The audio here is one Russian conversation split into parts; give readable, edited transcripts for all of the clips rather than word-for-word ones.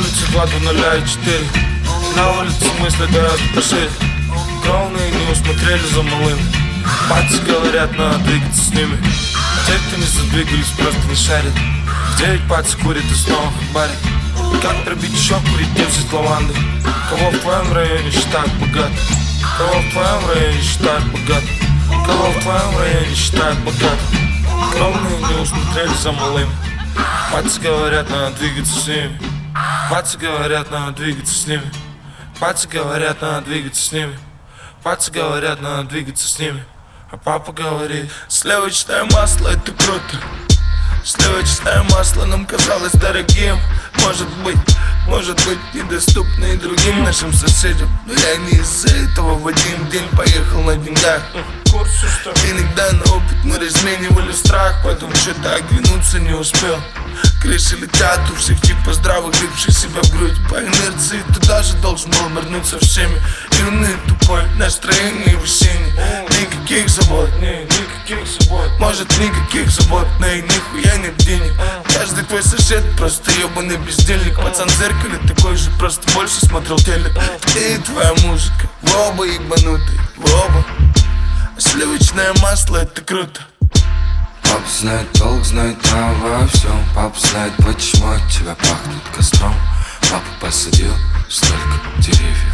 улице 22004. На улице мысли гораздо пошире. Кровные не усмотрели за малым. Пальцы говорят, надо двигаться с ними. Те, кто не задвигались, просто не шарят. В 9 пальцы курит и снова барит. Как пробить еще курить, где взять лаванды? Кого в твоем районе считают богат? Кого в твоем районе считают богат? Кого в твоем районе считают богат? Кровные не усмотрели за малым. Пальцы говорят, надо двигаться с ними. Пальцы говорят, надо двигаться с ними. Пальцы говорят, надо двигаться с ними. Пальцы говорят, надо двигаться с ними. А папа говорит: сливочное масло, это круто. Сливочное масло нам казалось дорогим. Может быть недоступно и другим нашим соседям. Но я не из-за этого в один день поехал на деньгах. Иногда на опыт мы разменивали страх, потом что-то оглянуться не успел. Крыши летят у всех типа здравых, гребших себя в грудь. По инерции ты даже должен был нырнуть со всеми. Юный тупой, настроение весеннее. Никаких забот, может никаких забот, но и нихуя нет денег. Каждый твой сосед просто ебаный бездельник. Пацан в зеркале такой же, просто больше смотрел телек. Ты и твоя музыка, вы оба ебанутые, вы оба. Сливочное масло, это круто. Папа знает толк, знает обо всем. Папа знает, почему от тебя пахнет костром. Папа посадил столько деревьев.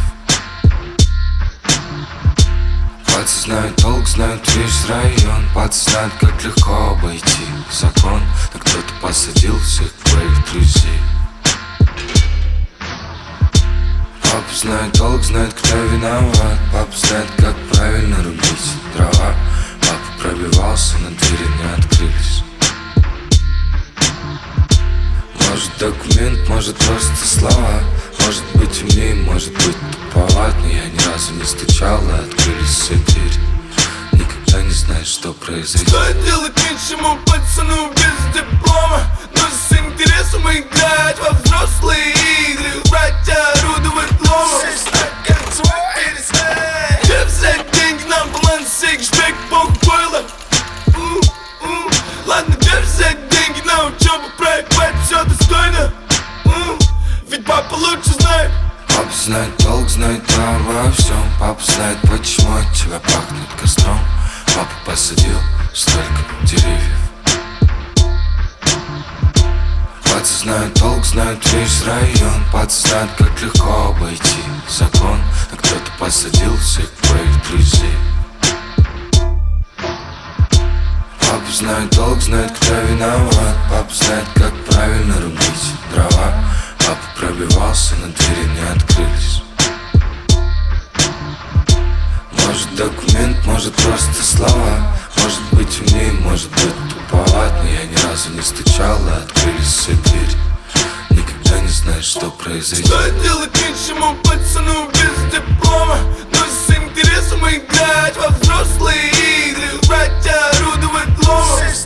Пальцы знают толк, знают весь район. Пальцы знают, как легко обойти закон. Но кто-то посадил всех твоих друзей. Папа знает толк, знает, кто виноват. Папа знает, как правильно рубить дрова. Папа пробивался, но двери не открылись. Может документ, может просто слова. Может быть умнее, может быть туповат. Но я ни разу не стучал, и открылись все двери. Никогда не знаешь, что произойдет. Что делать нечему пацану без диплома? Но с интересом играть во взрослые игры. Врать, орудовать ломом. Где взять деньги на баланс, секс-бэк, похуйло? Ладно, где взять деньги на учебу, проебать все достойно? Ведь папа лучше знает. Папа знает толк, знает обо всем. Папа знает, почему от тебя пахнет костром. Папа посадил столько деревьев. Пальцы знают толк, знают весь район. Пальцы знают, как легко обойти закон. Но кто-то посадил всех твоих друзей. Папа знает толк, знает, кто виноват. Папа знает, как правильно рубить дрова. Папа пробивался, но двери не открылись. Может документ, может просто слова. Может быть умнее, может быть туповат. Но я ни разу не стучал, и открылись все двери. Никогда не знаешь, что произойдет. Что делать нечему пацану без диплома? Но с интересом играть во взрослые игры. Врать, орудовать ломом.